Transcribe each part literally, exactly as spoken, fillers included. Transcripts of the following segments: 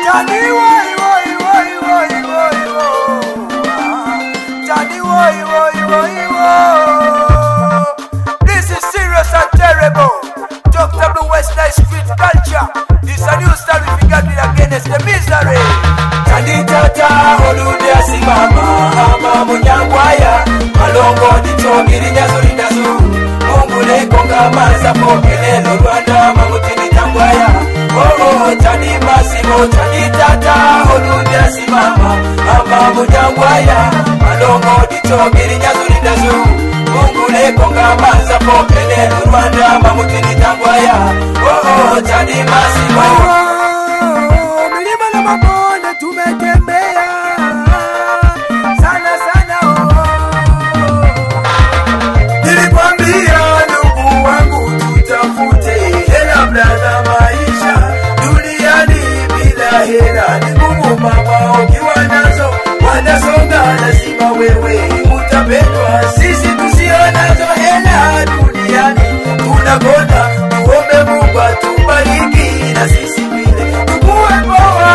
Johnny woi woi woi woi woi woi. Johnny woi woi woi woi. This is serious and terrible. Doctor Blue West Night Street culture. This a new style we got it against the misery. Johnny Tata holude asimama ama munyangwaya. Malongo ditogiri nyazuri nazu. Mungule konga maza pokelelo Rwanda mamutini tangwaya. Oh oh Johnny Masimo Johnny Tata holude asimama ama munyangwaya. Malongo ditogiri nyazuri nazu. Mungule konga maza pokelelo Rwanda mamutini tangwaya. Oh oh Johnny Masimo. Milima na mabonde tumetembea sana sana oh. Nilikwambia ndugu wangu tutafute hela brother, maisha duniani bila hela ni ngumu mama, ukiwa nazo wanasonga, lazima wewe utapendwa. Sisi tusio nazo hela duniani tunakonda, tuombe Mungu atubariki na sisi vile tukue poa.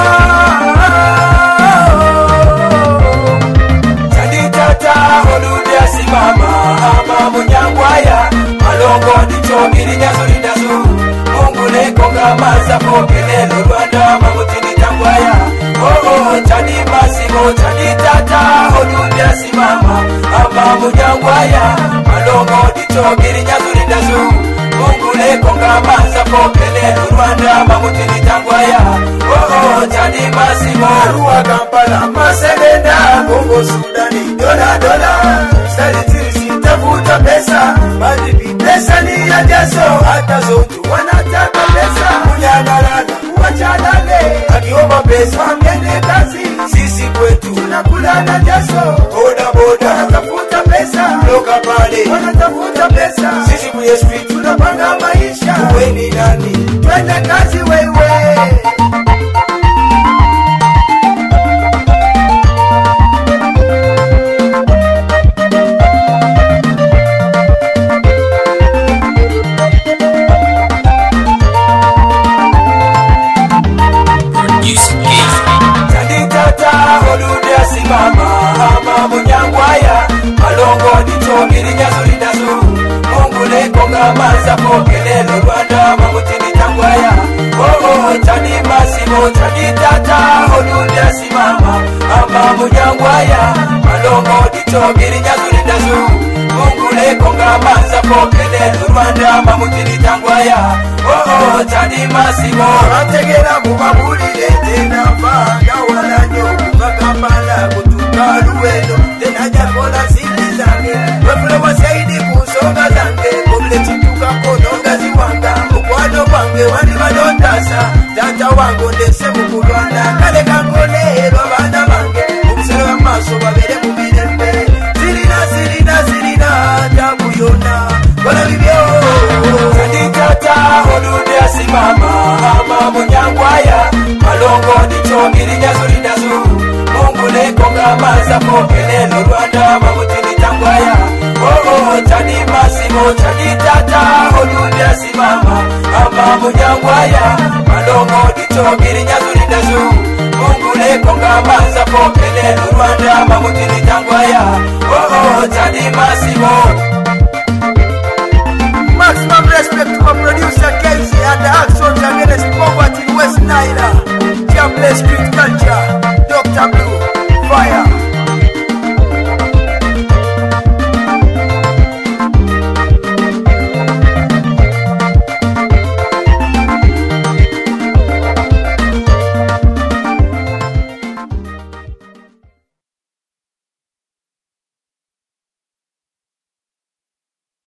Johnny Tata holude asimama ama munyangwaya. Malongo ditogiri nyazuri nazu. Mungule konga maza pokelelo Rwanda mamutini tangwaya. Oh oh Johnny Masimo Johnny Tata holude asimama ama munyangwaya. Malongo ditogiri nyazuri nazu. Mungule konga maza pokelelo Rwanda mamutini tangwaya. Oh oh Johnny Masimo. Arua Kampala Maselenda Kongo Sudani dola dola. Salitiri sitafuta pesa, malipi pesa ni ya jaso. Hata zote wanataka pesa, munyangalana uwachalale. Akiomba pesa mende kazi, sisi kwetu tunakula na jaso. Boda boda wanatafuta pesa, loka pale wanatafuta pesa. Sisi kuye street tunapanga maisha. Uwe ni nani? Twende kazi wewe. Johnny Tata holude asimama ama munyangwaya. Malongo ditogiri nyazuri nazu. Mungule konga maza pokelelo Rwanda mamutini tangwaya. Oh oh Johnny Masimo Johnny Tata holude asimama ama munyangwaya. Malongo ditogiri nyazuri nazu. Mungule konga maza pokelelo Rwanda mamutini tangwaya. Oh oh Johnny Masimo. Ategera mubabulire tena fanga walanyo Kampala kutuka Luweno tena jakola sili zange. Wefule wasaidi kusonga zange. Kumle chituka kononga ziwanga. Mkwano kwange wani badotasa. Tata wangu ndese mukulwana. Kale kangole babana mange. Kumsele wa maso wabele mubile mbe. Sirina sirina sirina tabuyona wala bibyo. Johnny Tata holude asimama ama munyangwaya. Malongo ditogiri nyazuri nazu. Mungule konga maza pokelelo Rwanda mamutini tangwaya. Oh oh Johnny Masimo Johnny Tata holude asimama ama munyangwaya. Malongo ditogiri nyazuri nazu. Mungule konga maza pokelelo Rwanda mamutini tangwaya. Oh oh Johnny Masimo. Maximum